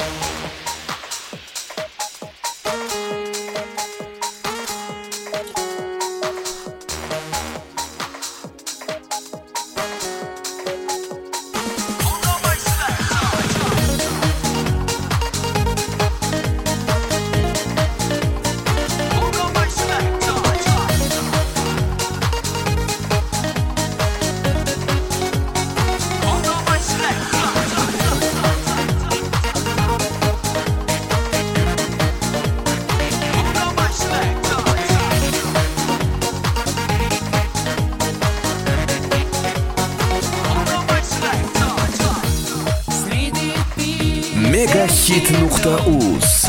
Megahit.uz.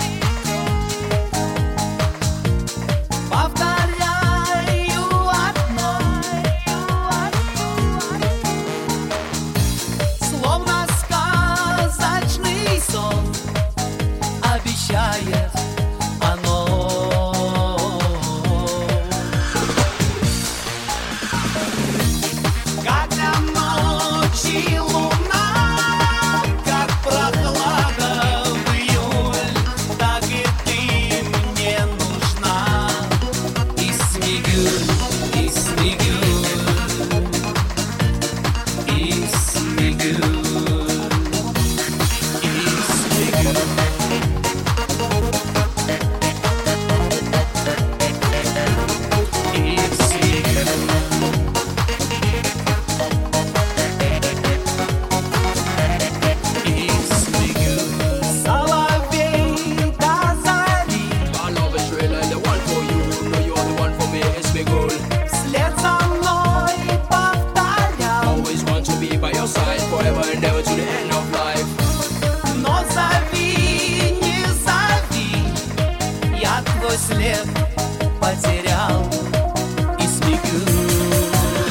Словно сказочный сон обещает оно. Когда ночи луна, как прохлада в июль, так и ты мне нужна. И смигюль, и смигюль, и смигюль. След потерял и смигюль.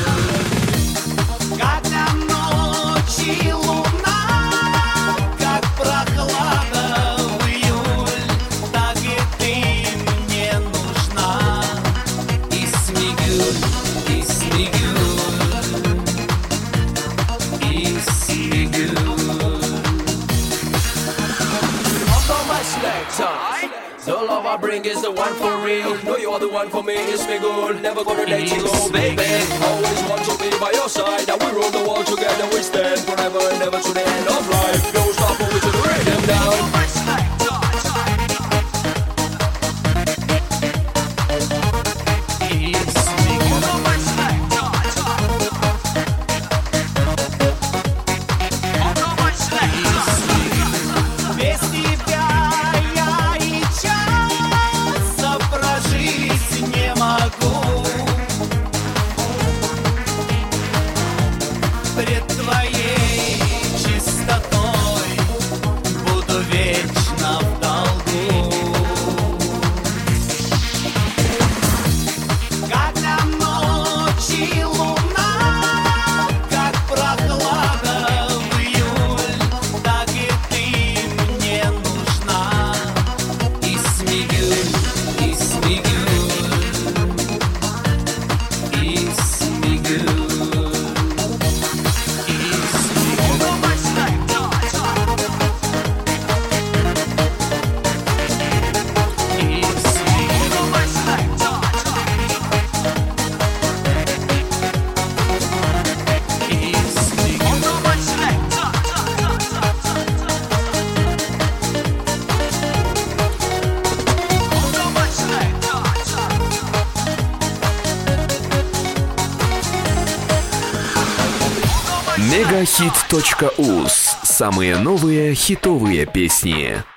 Когда ночи луна, как прохлада в июль, так и ты мне нужна. И смигюль, и смигюль, и смигюль. The love I bring is the one for real. No, you're the one for me, it's me good. Never gonna let you go, baby. Always want to be by your side. Now we roll the wall together, we stand forever and ever to the end of life. Don't stop when we to the rhythm down. Пред твоей чистотой буду вечно в долгу. Когда ночи луна, как прохлада в июль, так и ты мне нужна. И смигюль, и смигюль, и смигюль. Megahit.uz. Самые новые хитовые песни.